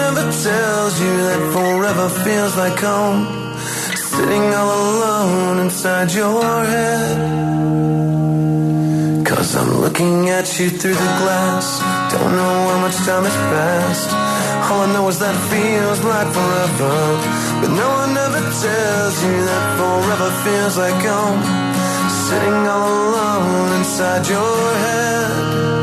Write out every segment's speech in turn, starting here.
never tells you that forever feels like home, sitting all alone inside your head. 'Cause I'm looking at you through the glass, don't know how much time has passed. All I know is that it feels like forever, but no one ever tells you that forever feels like home, sitting all alone inside your head.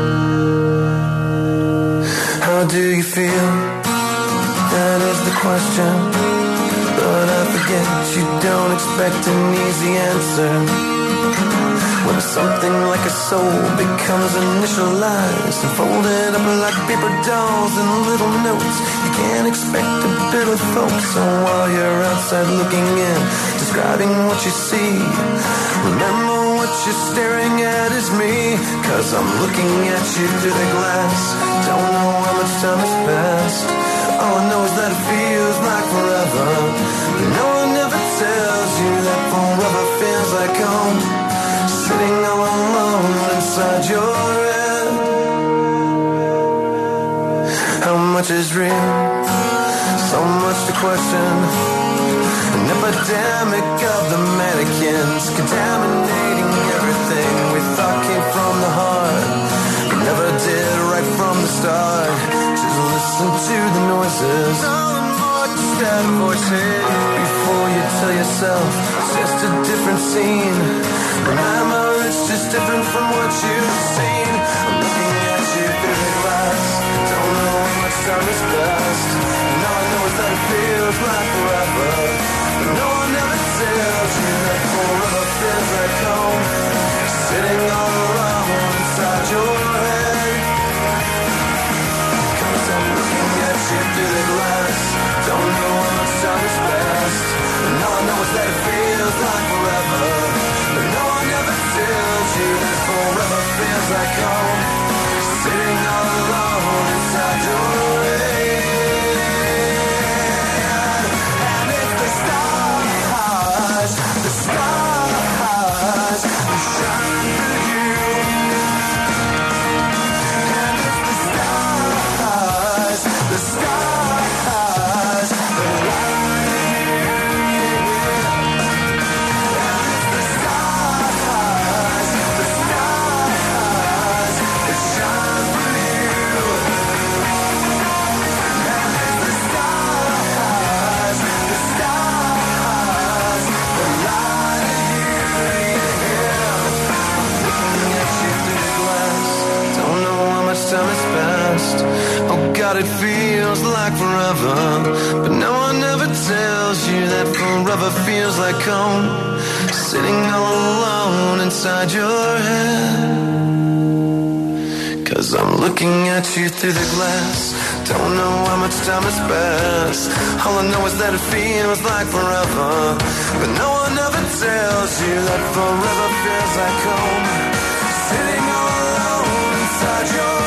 How do you feel? That is the question, but I forget you don't expect an easy answer. When something like a soul becomes initialized and folded up like paper dolls and little notes, you can't expect a bit of hope. So while you're outside looking in, describing what you see, remember what you're staring at is me. 'Cause I'm looking at you through the glass, don't know how much time has passed. All I know is that it feels like forever, but no one ever tells you that forever feels like home, sitting all alone inside your head. How much is real? So much to question. An epidemic of the mannequins, contaminating everything we thought came from the heart, but never did right from the start. Just listen to the noises, instead of voices, before you tell yourself it's just a different scene. Remember, it's just different from what you've seen. I'm looking at you through the glass, don't know how much time has passed, and all I know is that it feels like forever, but no one ever tells you that forever feels like home, sitting all alone inside your head. 'Cause I'm looking at you through the glass, don't know how much time has passed, and all I know is that it feels like forever, but no one ever tells you that forever feels like home, sitting all alone inside your head. And it's the stars that shine for you. And it's the stars that light you. Time has passed. Oh God, it feels like forever, but no one ever tells you that forever feels like home, sitting all alone inside your head. 'Cause I'm looking at you through the glass, don't know how much time has passed. All I know is that it feels like forever, but no one ever tells you that forever feels like home, sitting all alone inside your head.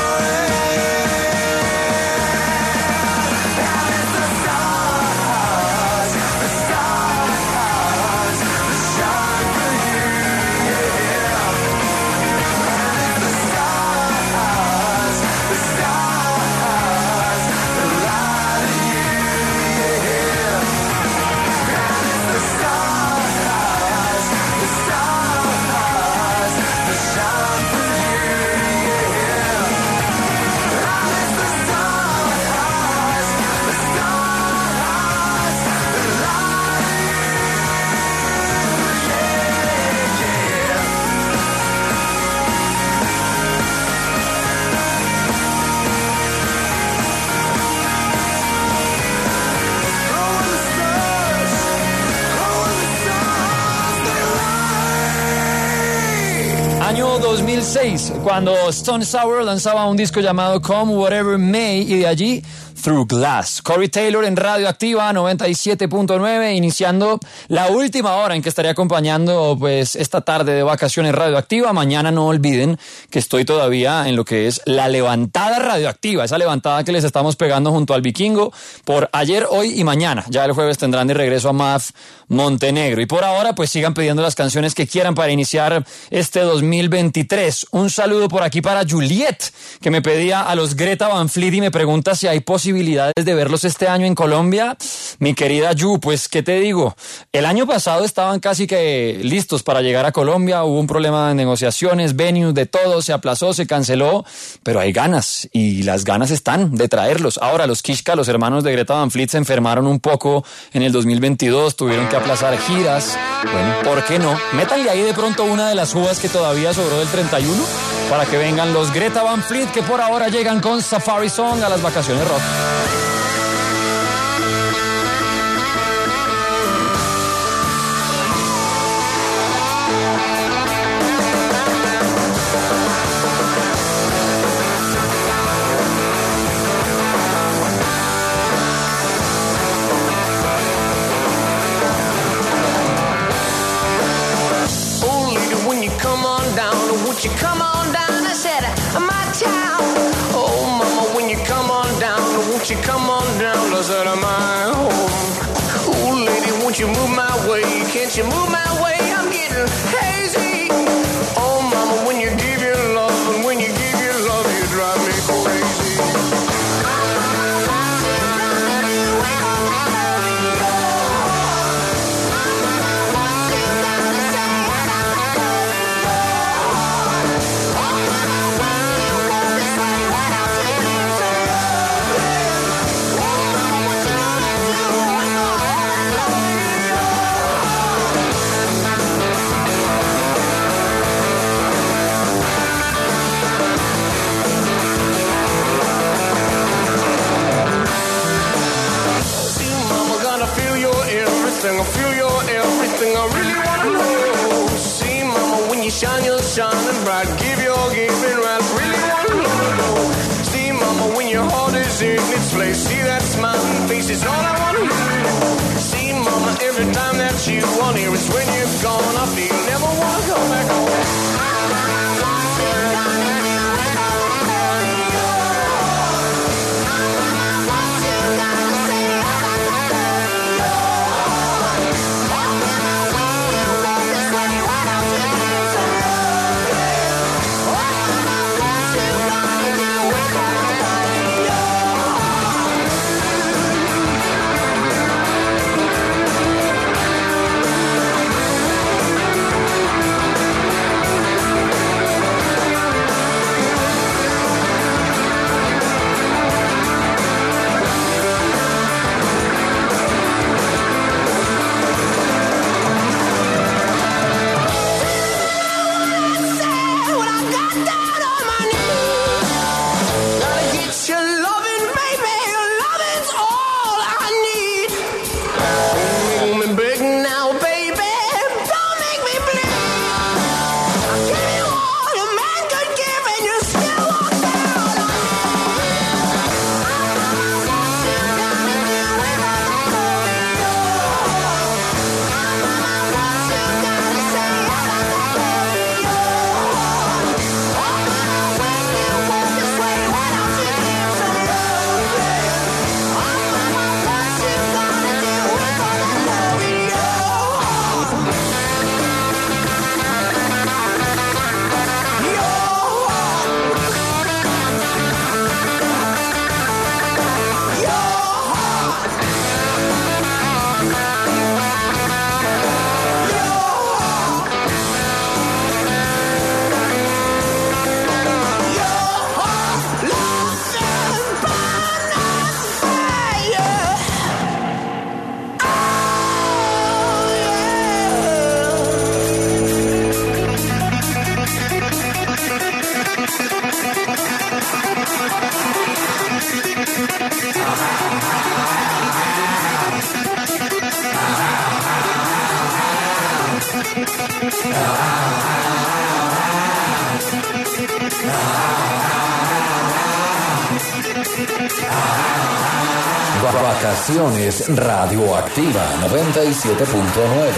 Año 2006, cuando Stone Sour lanzaba un disco llamado Come Whatever May, y de allí Through Glass. Corey Taylor en Radioactiva 97.9, iniciando la última hora en que estaré acompañando pues esta tarde de vacaciones Radioactiva. Mañana no olviden que estoy todavía en lo que es la levantada radioactiva, esa levantada que les estamos pegando junto al Vikingo por ayer, hoy y mañana. Ya el jueves tendrán de regreso a MAF Montenegro. Y por ahora pues sigan pidiendo las canciones que quieran para iniciar este 2023. Un saludo por aquí para Juliet, que me pedía a los Greta Van Fleet y me pregunta si hay posibilidad posibilidades de verlos este año en Colombia? Mi querida Yu, pues, ¿qué te digo? El año pasado estaban casi que listos para llegar a Colombia, hubo un problema de negociaciones, venues, de todo, se aplazó, se canceló, pero hay ganas, y las ganas están de traerlos. Ahora, los Kishka, los hermanos de Greta Van Fleet, se enfermaron un poco en el 2022, tuvieron que aplazar giras. Bueno, ¿por qué no? Métanle ahí de pronto una de las uvas que todavía sobró del 31 para que vengan los Greta Van Fleet, que por ahora llegan con Safari Song a las vacaciones rock. You come on down, I said, my town. Oh, mama, when you come on down, won't you come on down, I said, my home. Ooh, lady, won't you move my way? Can't you move my way? I'm getting hazy. Oh, mama, when you give your love, and when you give your love, you drive me crazy. I feel your everything, I really wanna know. See, mama, when you shine, you're shining bright. Give your giving right, really wanna know. See, mama, when your heart is in its place. See that smiling face is all I wanna know. See, mama, every time that you want here is when you're gone. I feel never wanna come back home. Vacaciones Radioactiva 97.9.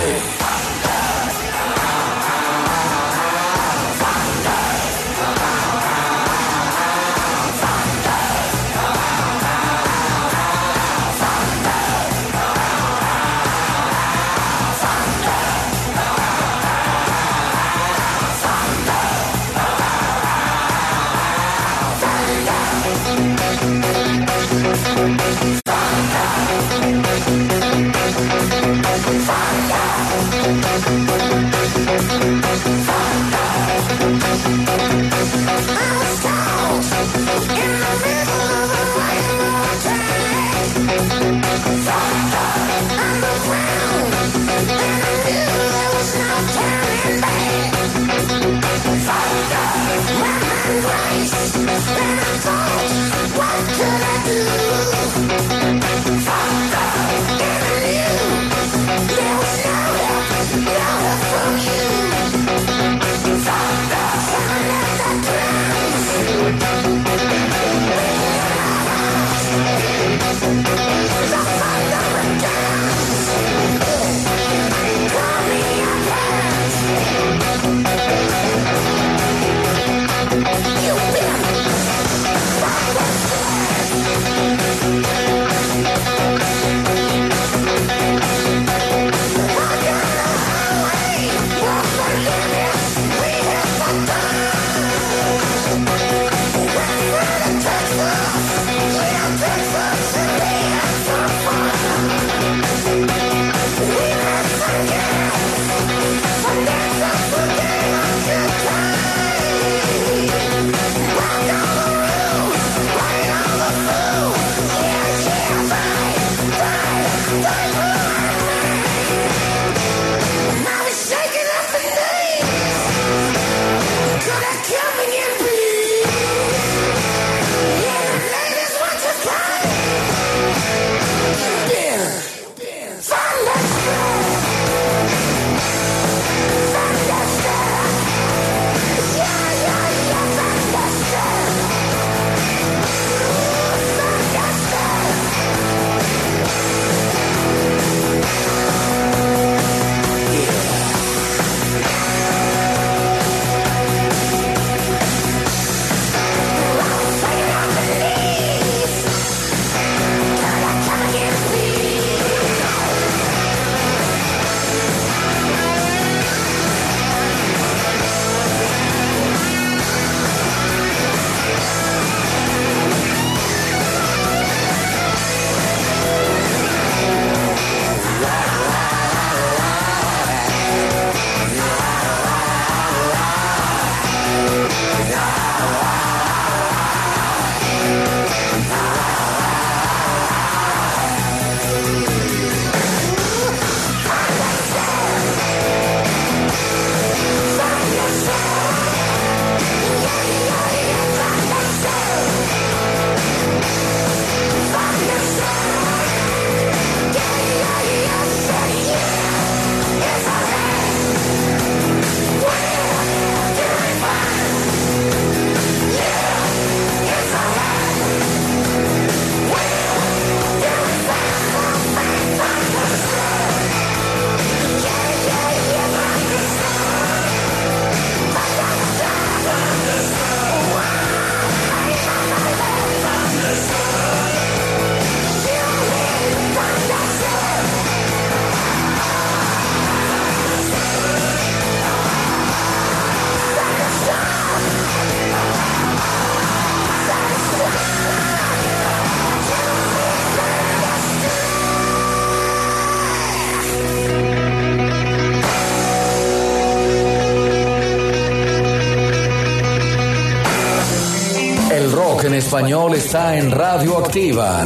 En español está en Radioactiva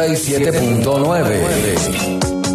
97.9.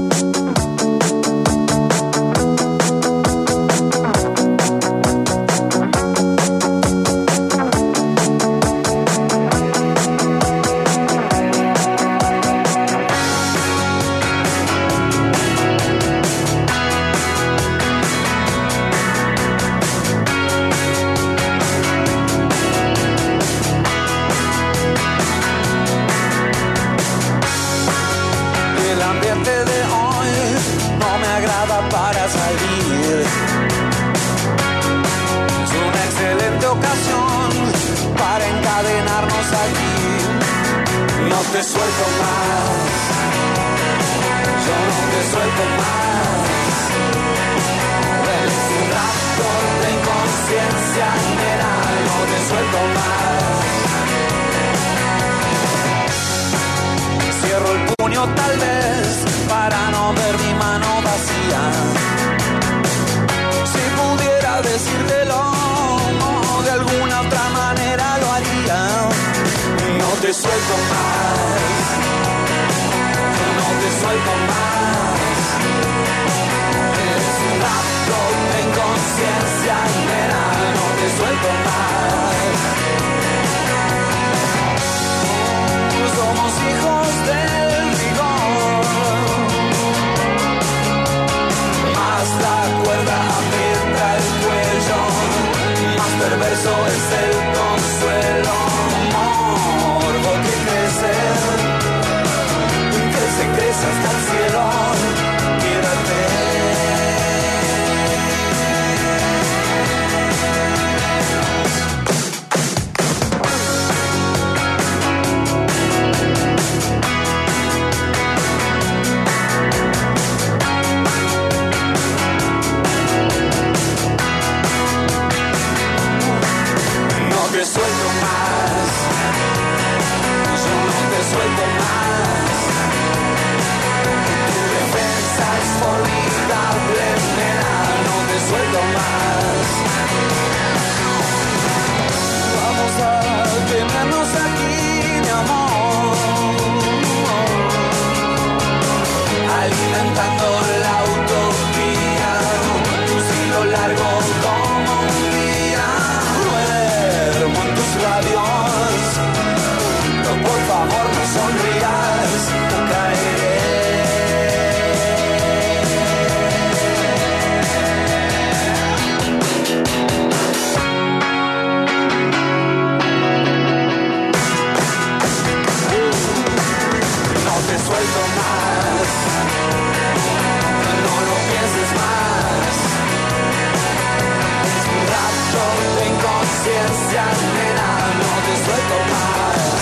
Tal vez para no ver mi mano vacía. Si pudiera decírtelo, de alguna otra manera lo haría. No te suelto más, no te suelto más. Eres un rapto de inconsciencia, nena, no te suelto más. suelto más. No lo pienses más. Es un rato de inconsciencia, nena, no te suelto más.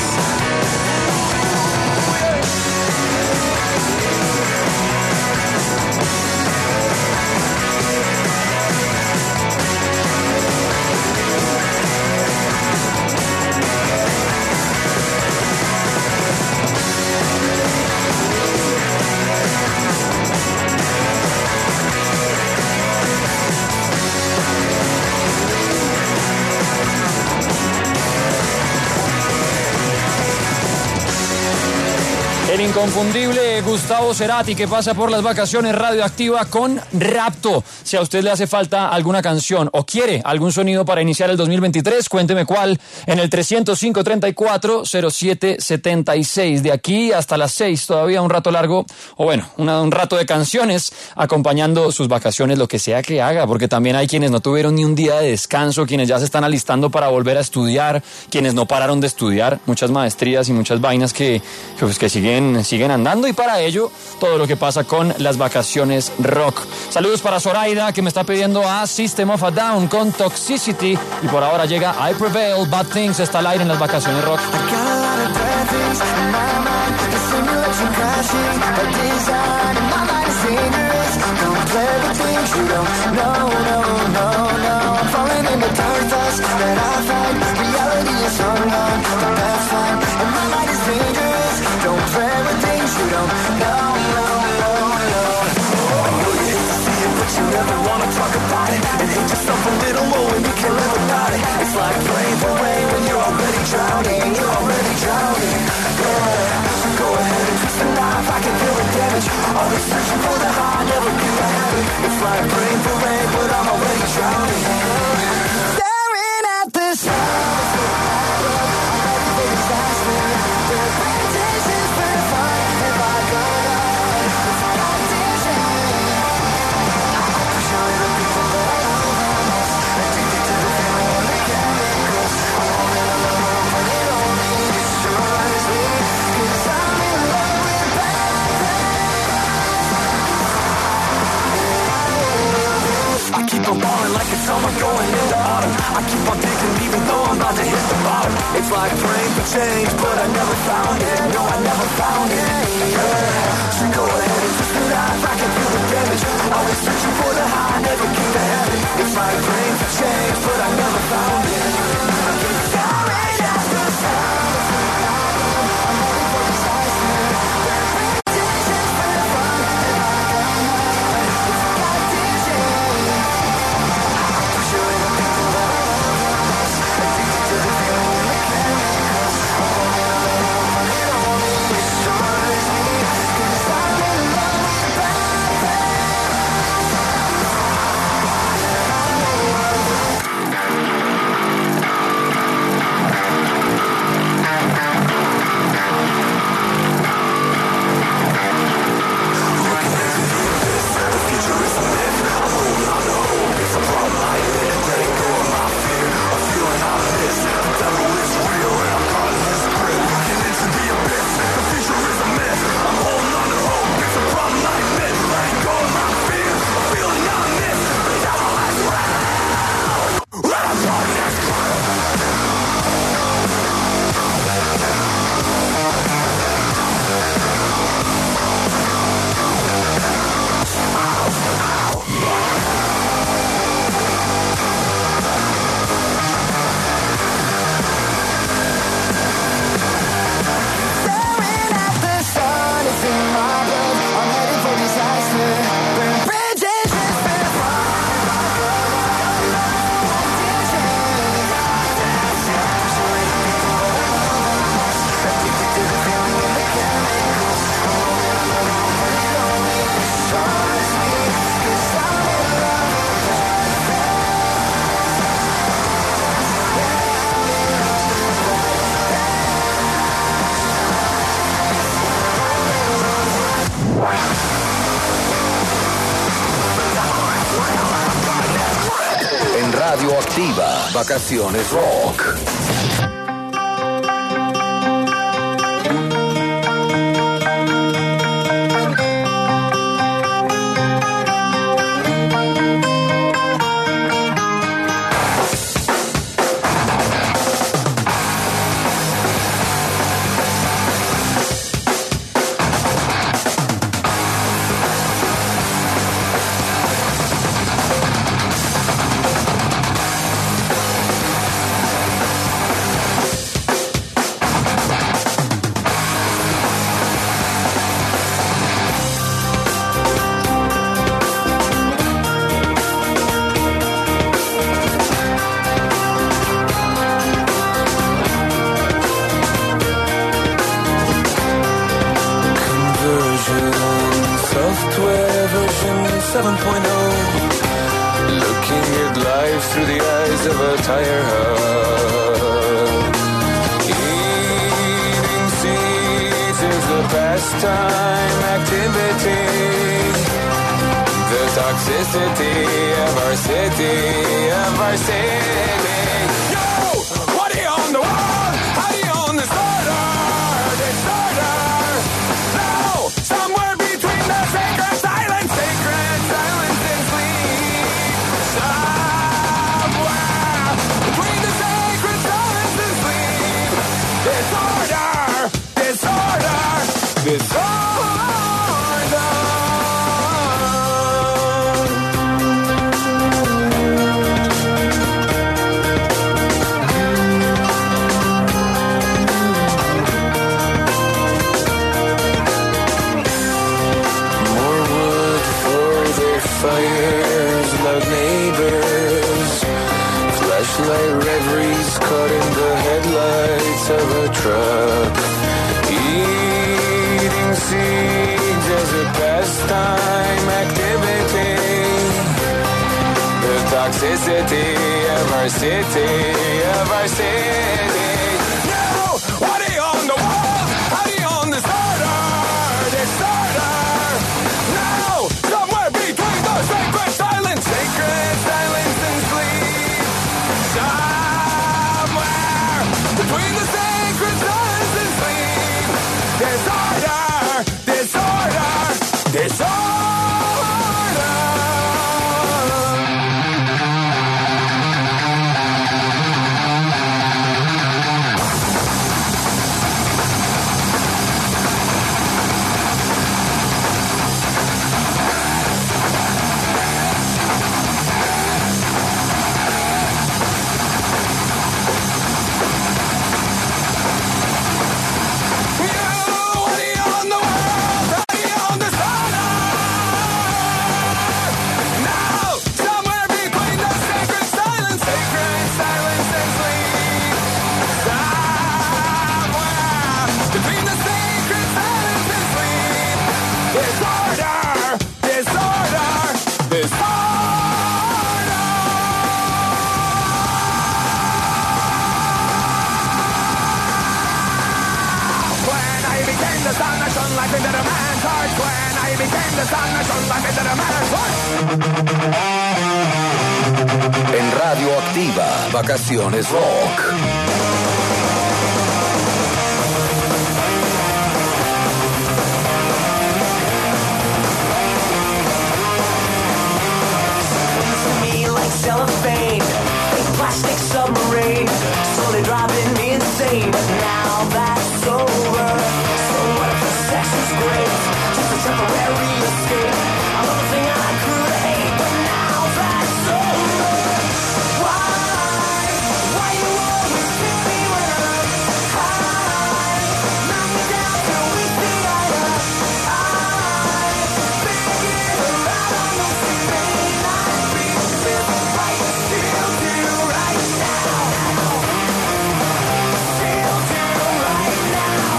El inconfundible Gustavo Cerati, que pasa por las vacaciones Radioactiva con Rapto. Si a usted le hace falta alguna canción o quiere algún sonido para iniciar el 2023, cuénteme cuál en el 305-3407-76. De aquí hasta las 6, todavía un rato largo, o bueno, un rato de canciones acompañando sus vacaciones, lo que sea que haga, porque también hay quienes no tuvieron ni un día de descanso, quienes ya se están alistando para volver a estudiar, quienes no pararon de estudiar, muchas maestrías y muchas vainas que siguen andando, y para ello todo lo que pasa con las vacaciones rock. Saludos para Zoraida, que me está pidiendo a System of a Down con Toxicity, y por ahora llega I Prevail, Bad Things, está al aire en las vacaciones rock. Don't play with things you don't know, no. I know you hate to see it, but you never wanna talk about it. And hate yourself a little more when you can't live without it. It's like praying for rain when you're already drowning. You're already drowning. Yeah. Go ahead and twist the knife, I can feel the damage. Always searching for the high, never get the habit. It's like praying for rain, but I'm already drowning. Staring at the sun. I'm falling like it's summer going into autumn. I keep on digging even though I'm about to hit the bottom. It's like praying for change, but I never found it. No, I never found it. Yeah. So go ahead and twist the knife, I can feel the damage. Always searching for the high, never get the heaven. It's like praying for change, but I never found it. I keep staring at the sun. Radioactiva, Vacaciones Rock. software version 7.0. Looking at life through the eyes of a tire hub. Eating seeds is a pastime activity. The toxicity of our city, Yo! What do you own the world? How do you own the disorder? Now, somewhere between the sacred silence and sleep. Somewhere between the sacred silence and sleep. Disorder. Fires, loud neighbors, flashlight reveries caught in the headlights of a truck. Eating seeds as a pastime activity. The toxicity of our city, Now, what do you own the world? How do you own the disorder? Now, somewhere between the sacred silence and sleep. Somewhere between the sacred silence and sleep. Disorder. En Radio Activa, Vacaciones Rock. Cellophane, a plastic submarine, slowly driving me insane. But now that's over. So what if the sex is great? Just a temporary escape. I love the thing I could hate, but now that's over. Why you always kill me when I'm high? Knock me down till we see eye to eye. Figure out I know she may not be this right. Still do right now. Still do right now.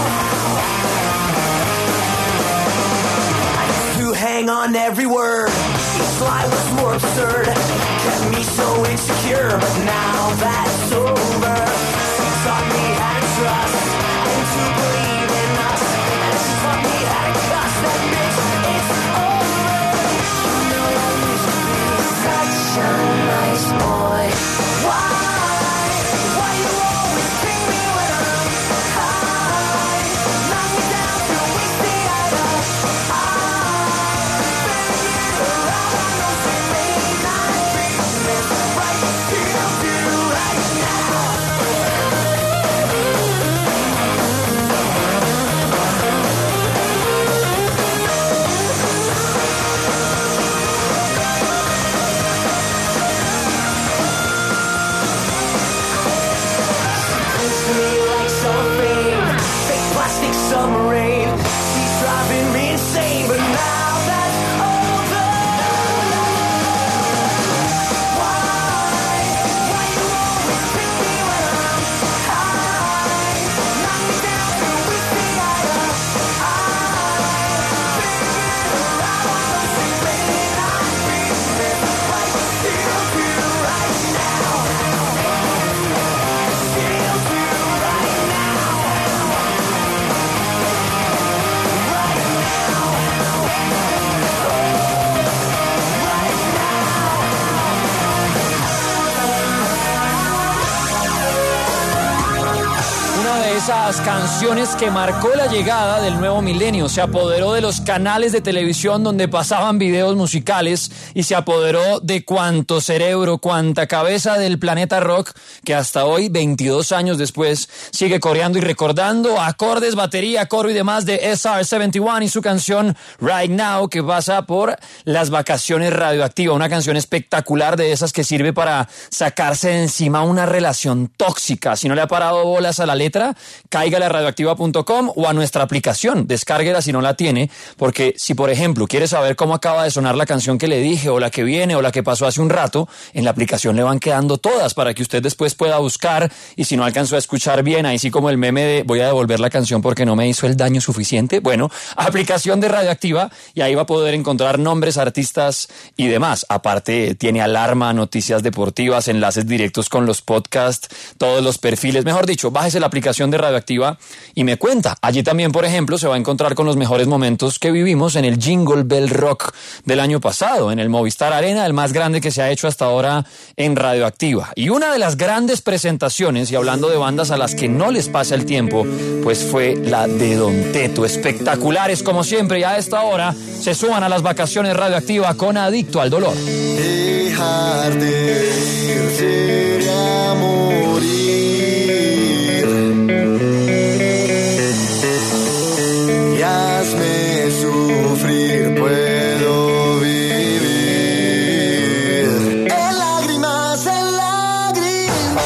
I used to hang on every word. Each lie was more absurd. Kept me so insecure, but now that's over. She taught me how to trust and to believe in us. And she taught me how to cuss. That bitch, it's over. You know I used to be such a nice boy. Why you always treat me when I'm high? Knock me down till we see eye to eye. Figure out I know she may not be this right. Still do right now. esas canciones que marcó la llegada del nuevo milenio. Se apoderó de los canales de televisión donde pasaban videos musicales y se apoderó de cuánto cerebro, cuánta cabeza del planeta rock que hasta hoy, 22 años después, sigue coreando y recordando acordes, batería, coro y demás de SR-71 y su canción Right Now, que pasa por Las Vacaciones Radioactiva, una canción espectacular de esas que sirve para sacarse de encima una relación tóxica. Si no le ha parado bolas a la letra, cáigale a radioactiva.com o a nuestra aplicación, descárguela si no la tiene, porque si por ejemplo quiere saber cómo acaba de sonar la canción que le dije o la que viene o la que pasó hace un rato, en la aplicación le van quedando todas para que usted después pueda buscar, y si no alcanzó a escuchar bien, ahí sí como el meme de voy a devolver la canción porque no me hizo el daño suficiente, bueno, aplicación de Radioactiva, y ahí va a poder encontrar nombres, artistas y demás. Aparte tiene alarma, noticias deportivas, enlaces directos con los podcasts, todos los perfiles, mejor dicho, bájese la aplicación de Radioactiva y me cuenta. Allí también, por ejemplo, se va a encontrar con los mejores momentos que vivimos en el Jingle Bell Rock del año pasado, en el Movistar Arena, el más grande que se ha hecho hasta ahora en Radioactiva. Y una de las grandes presentaciones, y hablando de bandas a las que no les pasa el tiempo, pues fue la de Don Teto. Espectaculares como siempre, y a esta hora se suman a Las Vacaciones Radioactiva con Adicto al Dolor. Dejar de ir sería morir. Y hazme sufrir, puedo vivir. En lágrimas, en lágrimas.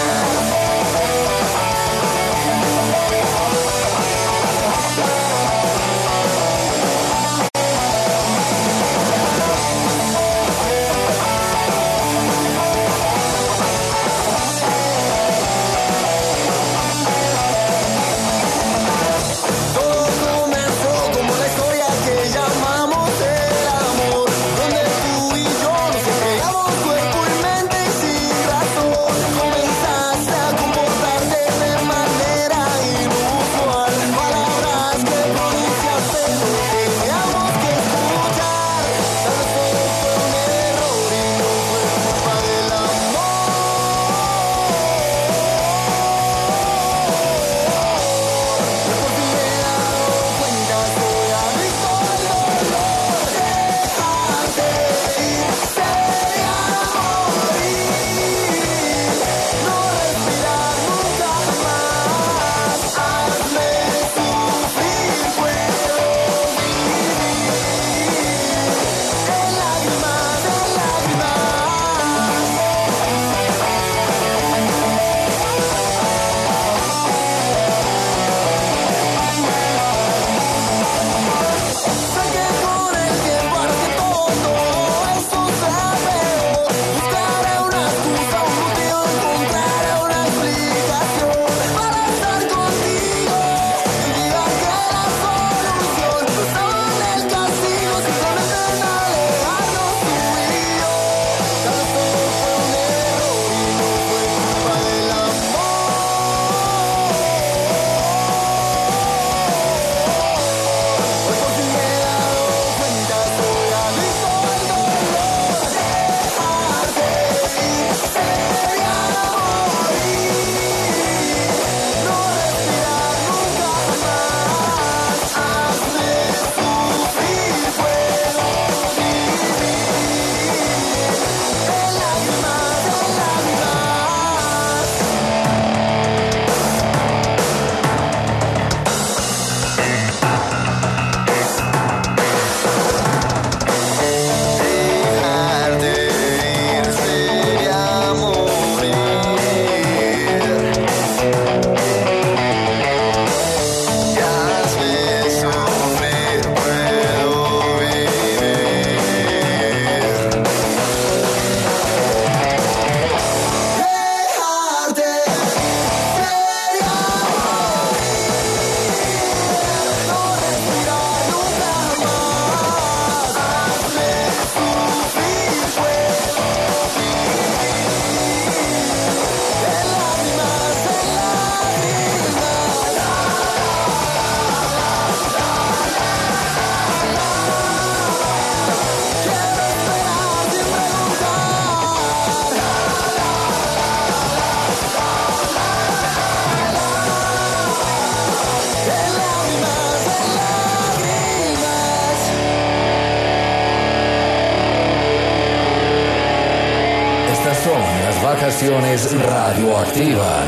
Vacaciones Radioactiva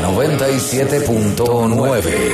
97.9.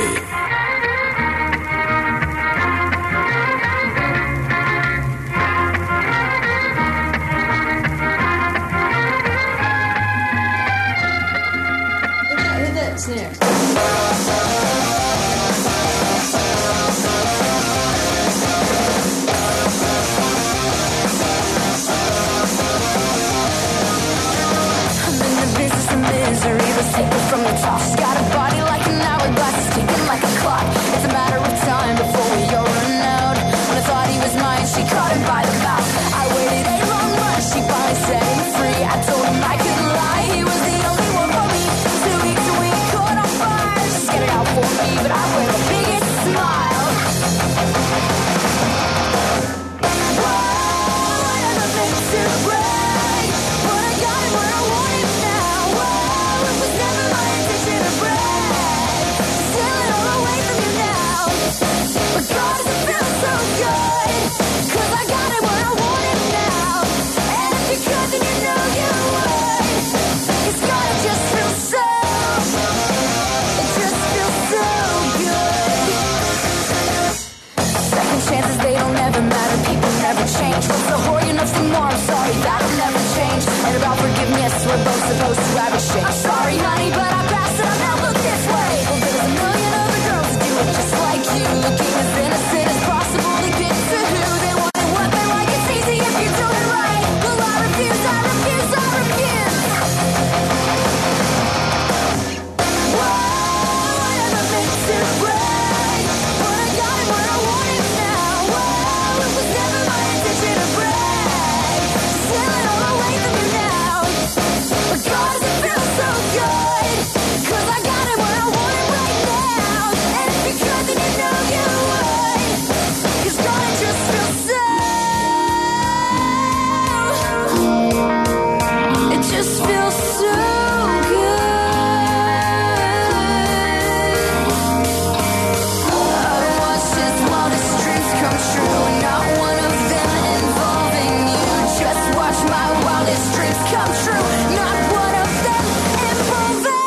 From the top, she's got a body like an hourglass, ticking like a clock. It's a matter of time before we all run out. When I thought he was mine, she caught him by the mouth. I waited a long month, she finally set him free. I told him I couldn't lie, he was the only one for me. 2 weeks and we caught on fire. She's get it out for me, but I wear the biggest smile. Whoa, I never meant to break, but I got it where I want it now. Whoa, it was never my intention to break, stealing all away from you now. But God, does it feel so good, 'cause I got it where I want it now. And if you could, then you know you would. It's gotta just feel so, it just feels so good. Second chances, they don't ever matter, people never change. What's the whore, you know some more, I'm sorry, that'll never change. And about forgiveness, we're both supposed to have a shake. I'm sorry, honey, but I passed it, I now look this way. Well, there's a million other girls who do it just like you, looking as innocent as possible to get to who they want and what they like. It's easy if you do it right. Well, I refuse, I refuse, I refuse. Whoa, I never meant to break, but I got it where I want it now. Whoa, it was never my intention to break, stealing all away from you now. But God, does it feel so good, 'cause I got it where I want it right now. And if you could, then you know you would, 'cause God, it just feels so, it just feels so good. I've watched his wildest dreams come true, not one of them involving you. Just watch my wildest dreams come true, not one of them involving.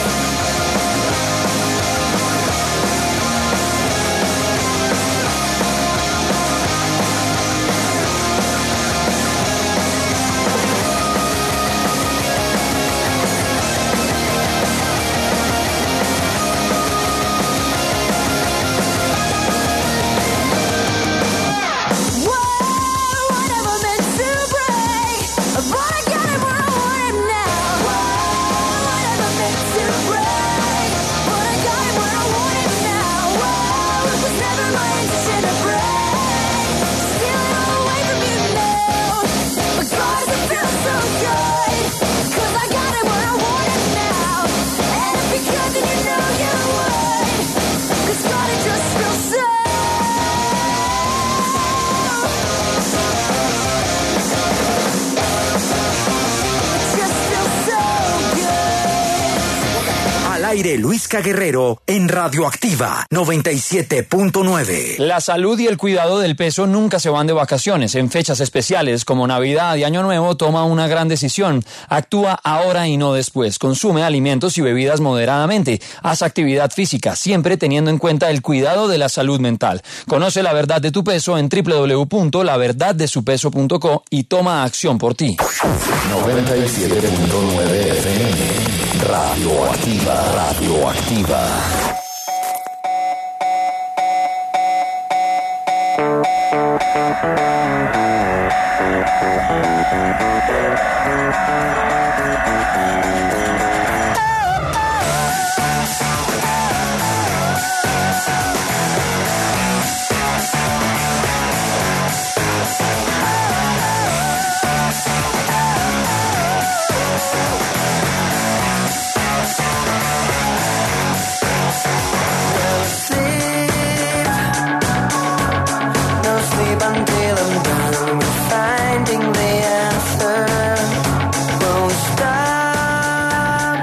Whoa, I never meant to break, but I got it where I want it now. Whoa, I never meant to break, but I got it where I want it now. Whoa, it was never my intention to break, stealing all away from you now. But God, does it feel so good, 'cause I got it where I want it now. And if you could, then you know you would, 'cause God, it just feels so, it just feels so good. Al aire Luisca Guerrero en Radioactiva 97.9. La salud y el cuidado del peso nunca se van de vacaciones. En fechas especiales como Navidad y Año Nuevo, toma una gran decisión. Actúa ahora y no después. Consume alimentos y bebidas moderadamente. Haz actividad física, siempre teniendo en cuenta el cuidado de la salud mental. Conoce la verdad de tu peso en www.laverdaddesupeso.co y toma acción por ti. 97.9 FM. Radioactiva, radioactiva. Until I'm done with finding the answer. Won't stop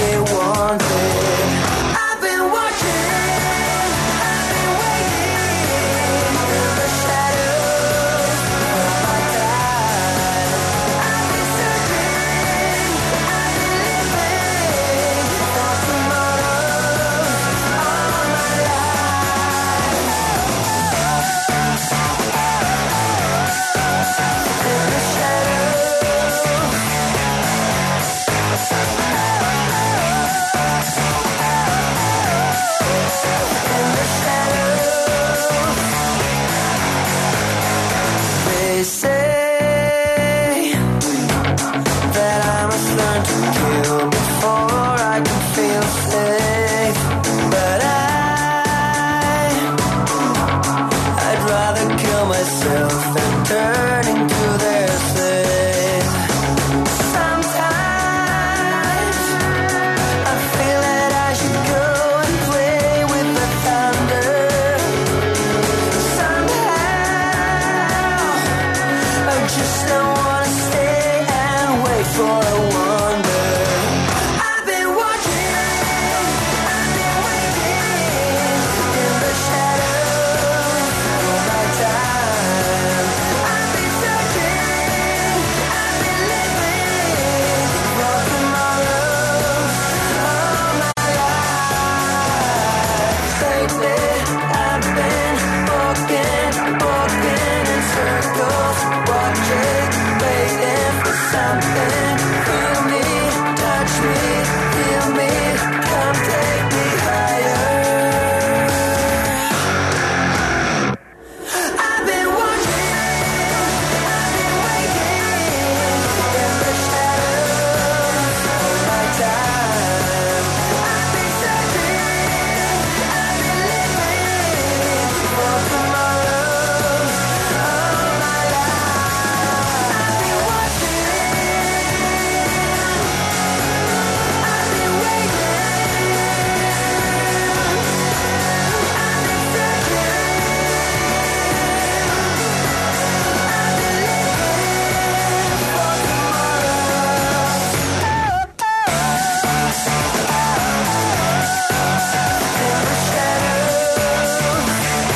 me one thing. I've been watching, I've been waiting in the shadows of my time. I've been searching, I've been living for tomorrows all my life. In the shadows. They say that I must learn to kill before I can feel safe. But I'd rather kill myself than turn into their slave. Sometimes I feel that I should go and play with the thunder. I just don't wanna stay and wait for a wonder. I've been watching, I've been waiting in the shadows of my time. I've been searching, I've been living for tomorrows all my life. Lately, I've been walking in circles. Watching, waiting for something. Feel me, touch me, feel me, come take me higher. I've been watching, I've been waiting in the shadows of my time. I've been searching, I've been living for tomorrows all my life. I've been watching, I've been waiting, I've been searching, I've been living for tomorrows. In the shadows.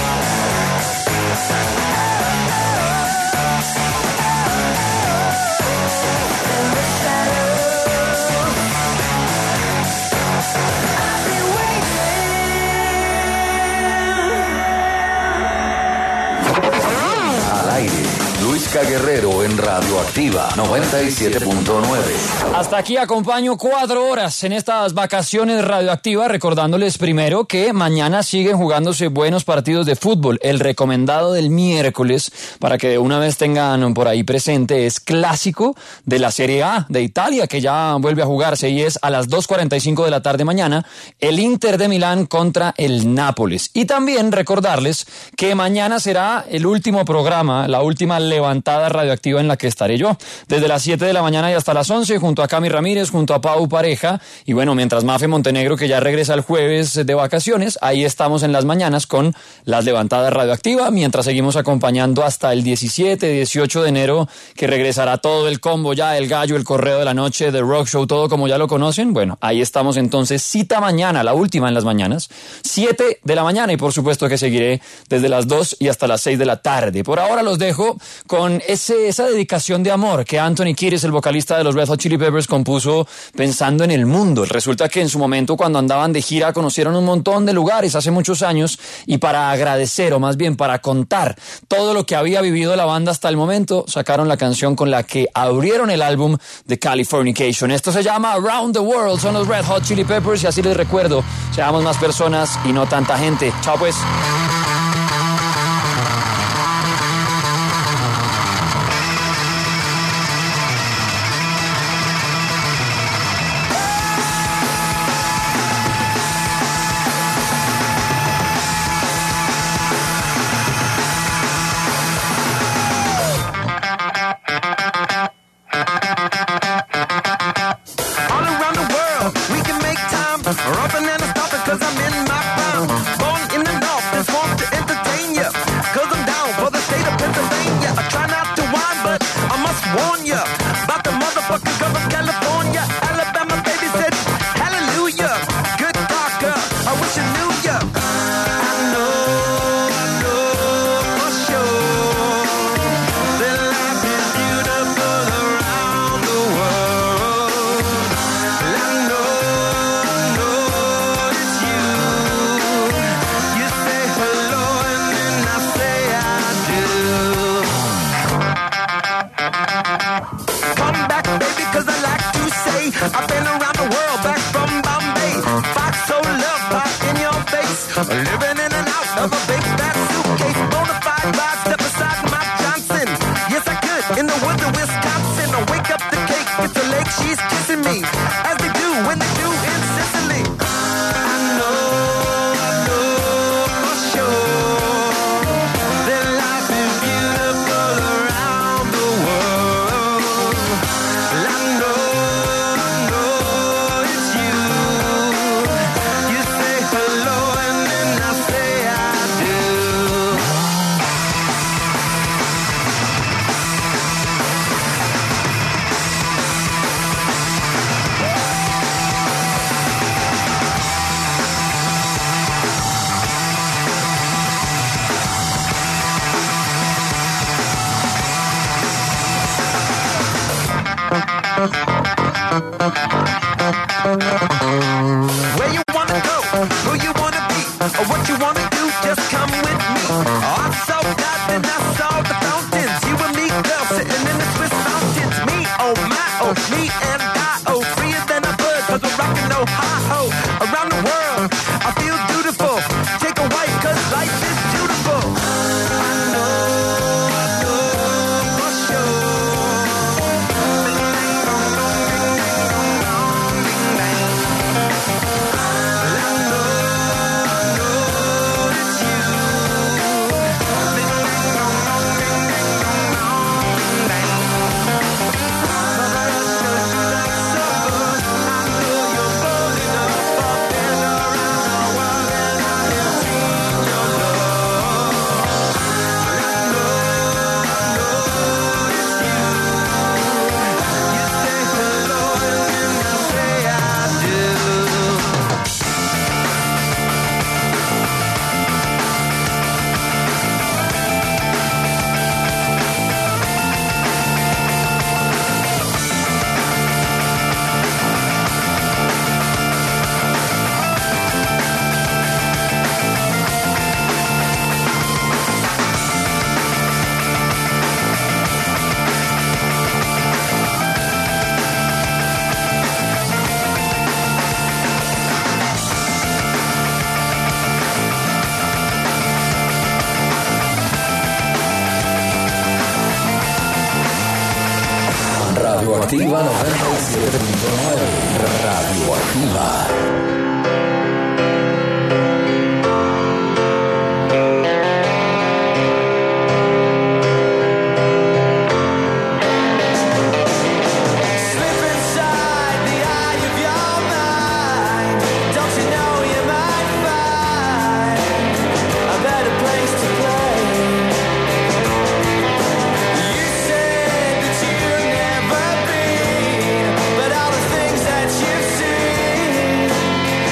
In the shadows, I've been waiting. Al aire, Luisca Guerrero en Radioactiva 97.9. Hasta aquí acompaño 4 horas en estas vacaciones radioactivas, recordándoles primero que mañana siguen jugándose buenos partidos de fútbol. El recomendado del miércoles, para que de una vez tengan por ahí presente, es clásico de la Serie A de Italia, que ya vuelve a jugarse y es a las 2:45 de la tarde mañana, el Inter de Milán contra el Nápoles. Y también recordarles que mañana será el último programa, la última levantada radioactiva en la que estaré yo, desde las 7 de la mañana y hasta las 11, junto a Cami Ramírez, junto a Pau Pareja, y bueno, mientras Mafe Montenegro, que ya regresa el jueves de vacaciones, ahí estamos en las mañanas con las levantadas radioactivas, mientras seguimos acompañando hasta el 17, 18 de enero, que regresará todo el combo ya, el gallo, el correo de la noche, The Rock Show, todo como ya lo conocen. Bueno, ahí estamos entonces, cita mañana, la última en las mañanas, 7 de la mañana, y por supuesto que seguiré desde las 2 y hasta las 6 de la tarde. Por ahora los dejo con esa dedicación de amor que Anthony Kiedis, el vocalista de los Red Hot Chili Peppers, compuso pensando en el mundo. Resulta que en su momento, cuando andaban de gira, conocieron un montón de lugares hace muchos años, y para agradecer, o más bien para contar todo lo que había vivido la banda hasta el momento, sacaron la canción con la que abrieron el álbum de Californication. Esto se llama Around the World, son los Red Hot Chili Peppers, y así les recuerdo, seamos más personas y no tanta gente. Chao pues. All around the world, we can make time. Or up and stop it, cause I'm in my prime. Born in the north, this one Living in and out of a big fat suitcase, bonafide ride, step aside Mike Johnson. Yes, I could, in the woods of Wisconsin. I wake up the cake, it's a lake, she's kissing me, as they do when they do in Sicily. I know for sure that life is beautiful around the world. I know it's you. You say hello and then I say I do. Where you wanna go, who you wanna be, or what you wanna do, just come with me. Oh, I saw God, then I saw the fountains. You and me, girl, sitting in the Swiss mountains. Me, oh my, oh, me and I, oh, freer than a bird, cause we're rockin' Ohio. Around the world, I feel beautiful. Take a wife, cause life is beautiful. I know for sure. Radioactiva 97.9. Radioactiva. Slip inside the eye of your mind. Don't you know you might find a better place to play? You said that you've never been, but all the things that you've seen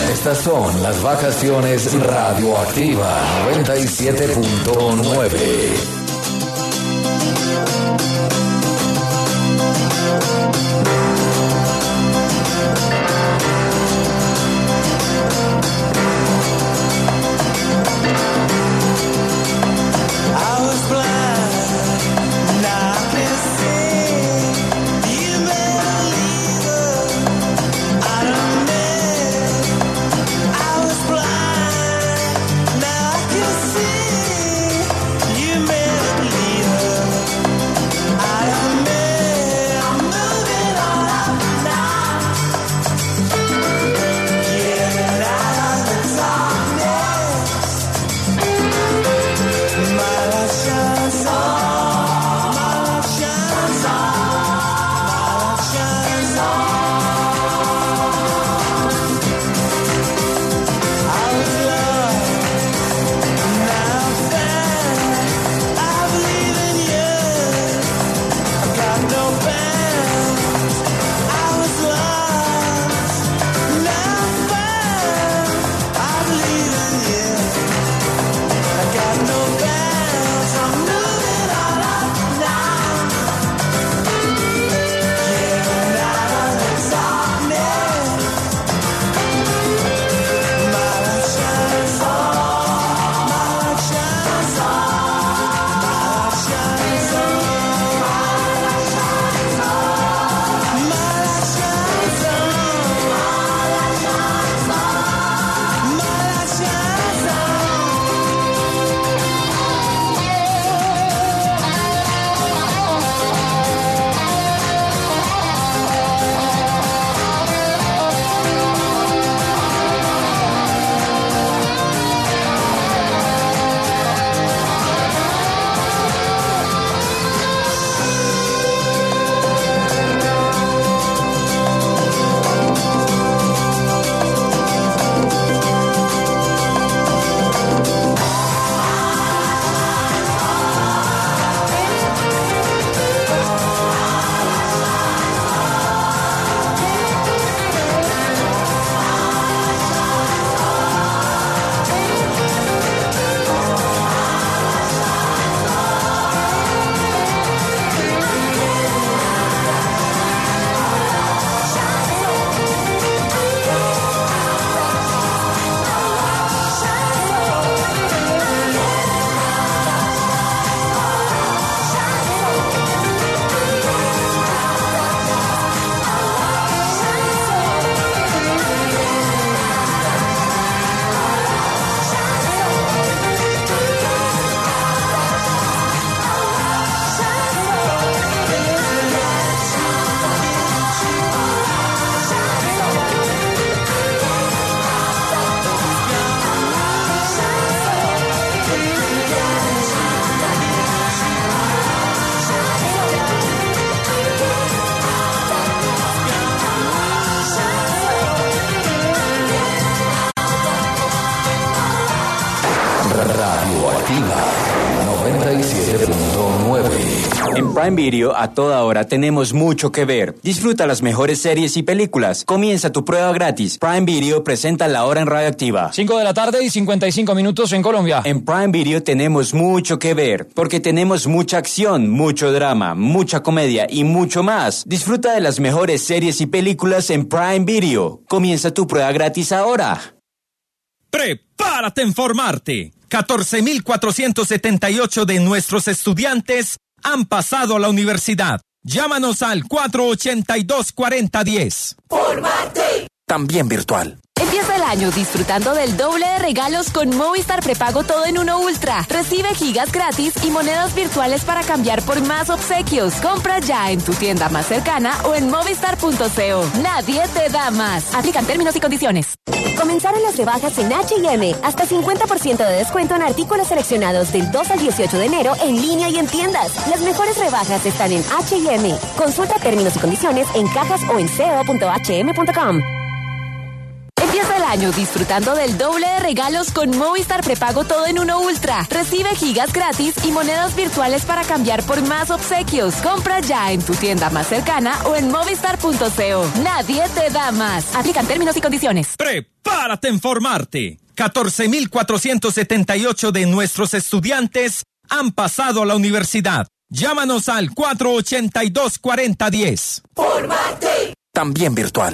Estas son las vacaciones Radioactiva 97.9. Radioactiva 97.9. En Prime Video a toda hora tenemos mucho que ver. Disfruta las mejores series y películas. Comienza tu prueba gratis. Prime Video presenta La Hora en Radioactiva. 5 de la tarde y 55 minutos en Colombia. En Prime Video tenemos mucho que ver, porque tenemos mucha acción, mucho drama, mucha comedia y mucho más. Disfruta de las mejores series y películas en Prime Video. Comienza tu prueba gratis ahora. ¡Prepárate a informarte! 14.478 de nuestros estudiantes han pasado a la universidad. Llámanos al 482-4010. ¡Formarte! También virtual. Empieza el año disfrutando del doble de regalos con Movistar Prepago Todo en Uno Ultra. Recibe gigas gratis y monedas virtuales para cambiar por más obsequios. Compra ya en tu tienda más cercana o en movistar.co. Nadie te da más. Aplican términos y condiciones. Comenzaron las rebajas en H&M. Hasta 50% de descuento en artículos seleccionados del 2 al 18 de enero en línea y en tiendas. Las mejores rebajas están en H&M. Consulta términos y condiciones en cajas o en co.hm.com. Empieza el año disfrutando del doble de regalos con Movistar Prepago Todo en Uno Ultra. Recibe gigas gratis y monedas virtuales para cambiar por más obsequios. Compra ya en tu tienda más cercana o en movistar.co. Nadie te da más. Aplican términos y condiciones. Prepárate a informarte. 14.478 de nuestros estudiantes han pasado a la universidad. Llámanos al 482-4010. ¡Fórmate! También virtual.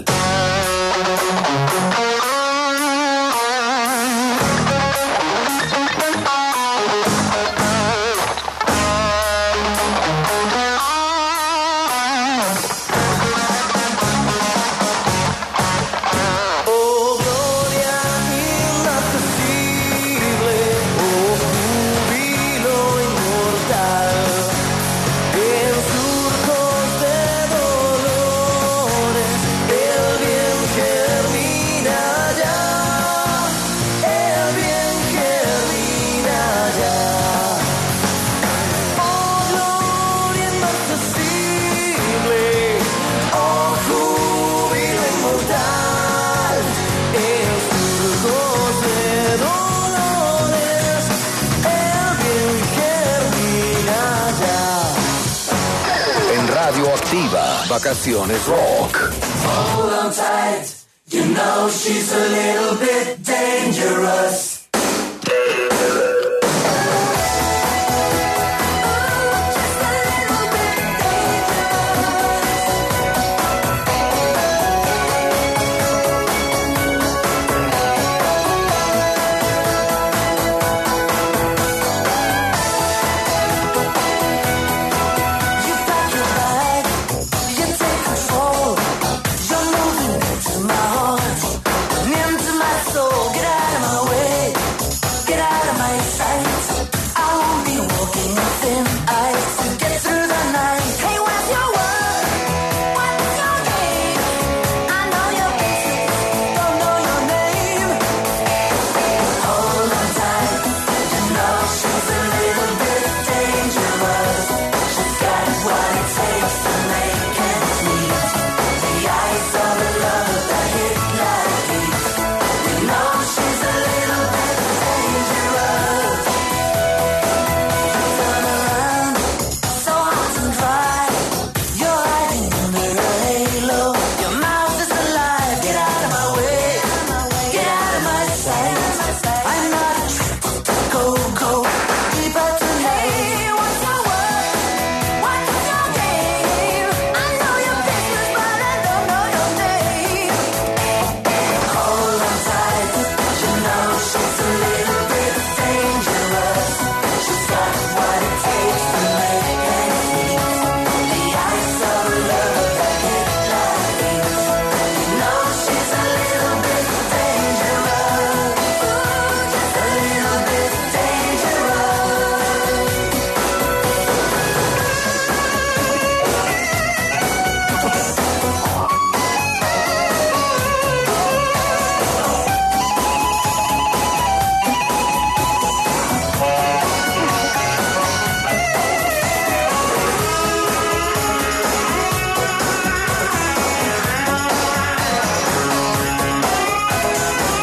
Vacaciones Rock. Hold on tight, you know she's a little bit dangerous.